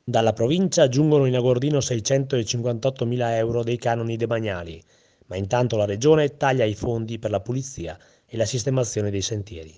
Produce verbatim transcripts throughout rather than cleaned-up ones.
Dalla provincia giungono in Agordino seicentocinquantottomila euro dei canoni demaniali, ma intanto la regione taglia i fondi per la pulizia e la sistemazione dei sentieri.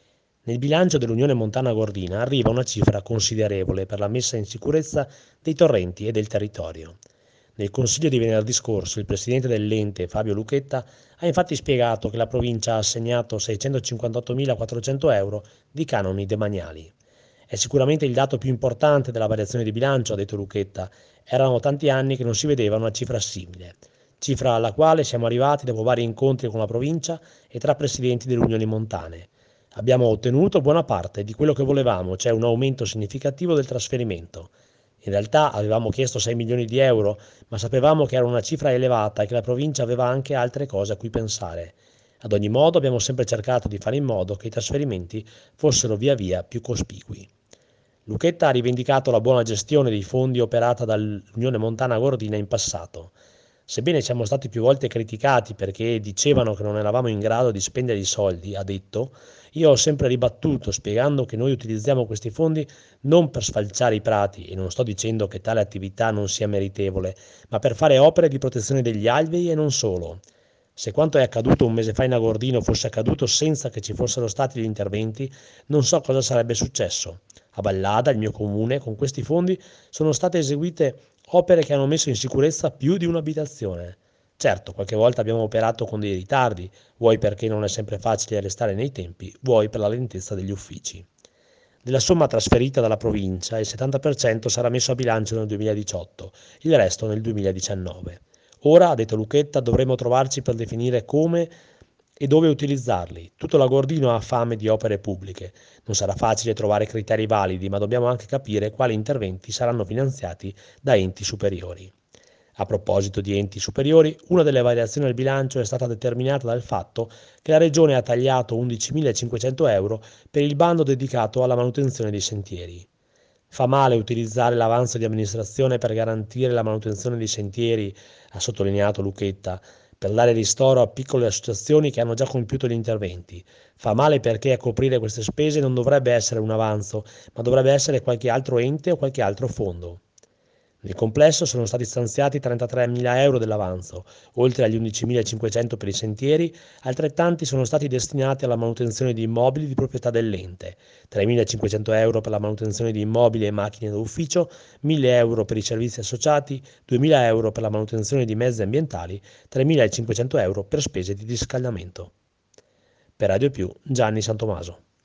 Nel bilancio dell'Unione Montana Agordina arriva una cifra considerevole per la messa in sicurezza dei torrenti e del territorio. Nel consiglio di venerdì scorso il presidente dell'ente, Fabio Lucchetta, ha infatti spiegato che la provincia ha assegnato seicentocinquantottomilaquattrocento euro di canoni demaniali. È sicuramente il dato più importante della variazione di bilancio, ha detto Lucchetta. Erano tanti anni che non si vedeva una cifra simile, cifra alla quale siamo arrivati dopo vari incontri con la provincia e tra presidenti delle unioni montane. Abbiamo ottenuto buona parte di quello che volevamo, cioè un aumento significativo del trasferimento. In realtà avevamo chiesto sei milioni di euro, ma sapevamo che era una cifra elevata e che la provincia aveva anche altre cose a cui pensare. Ad ogni modo abbiamo sempre cercato di fare in modo che i trasferimenti fossero via via più cospicui. Lucchetta ha rivendicato la buona gestione dei fondi operata dall'Unione Montana Agordina in passato. Sebbene siamo stati più volte criticati perché dicevano che non eravamo in grado di spendere i soldi, ha detto, io ho sempre ribattuto spiegando che noi utilizziamo questi fondi non per sfalciare i prati, e non sto dicendo che tale attività non sia meritevole, ma per fare opere di protezione degli alvei e non solo. Se quanto è accaduto un mese fa in Agordino fosse accaduto senza che ci fossero stati gli interventi, non so cosa sarebbe successo. A Ballada, il mio comune, con questi fondi sono state eseguite opere che hanno messo in sicurezza più di un'abitazione. Certo, qualche volta abbiamo operato con dei ritardi, vuoi perché non è sempre facile restare nei tempi, vuoi per la lentezza degli uffici. Della somma trasferita dalla provincia, il settanta per cento sarà messo a bilancio nel duemiladiciotto, il resto nel duemiladiciannove. Ora, ha detto Lucchetta, dovremo trovarci per definire come e dove utilizzarli. Tutto l'Agordino ha fame di opere pubbliche. Non sarà facile trovare criteri validi, ma dobbiamo anche capire quali interventi saranno finanziati da enti superiori. A proposito di enti superiori, una delle variazioni al bilancio è stata determinata dal fatto che la Regione ha tagliato undicimilacinquecento euro per il bando dedicato alla manutenzione dei sentieri. Fa male utilizzare l'avanzo di amministrazione per garantire la manutenzione dei sentieri, ha sottolineato Lucchetta, per dare ristoro a piccole associazioni che hanno già compiuto gli interventi. Fa male perché a coprire queste spese non dovrebbe essere un avanzo, ma dovrebbe essere qualche altro ente o qualche altro fondo. Nel complesso sono stati stanziati trentatremila euro dell'avanzo, oltre agli undicimilacinquecento per i sentieri, altrettanti sono stati destinati alla manutenzione di immobili di proprietà dell'ente, tremilacinquecento euro per la manutenzione di immobili e macchine da ufficio, mille euro per i servizi associati, duemila euro per la manutenzione di mezzi ambientali, tremilacinquecento euro per spese di riscaldamento. Per Radio Più, Gianni Santomaso.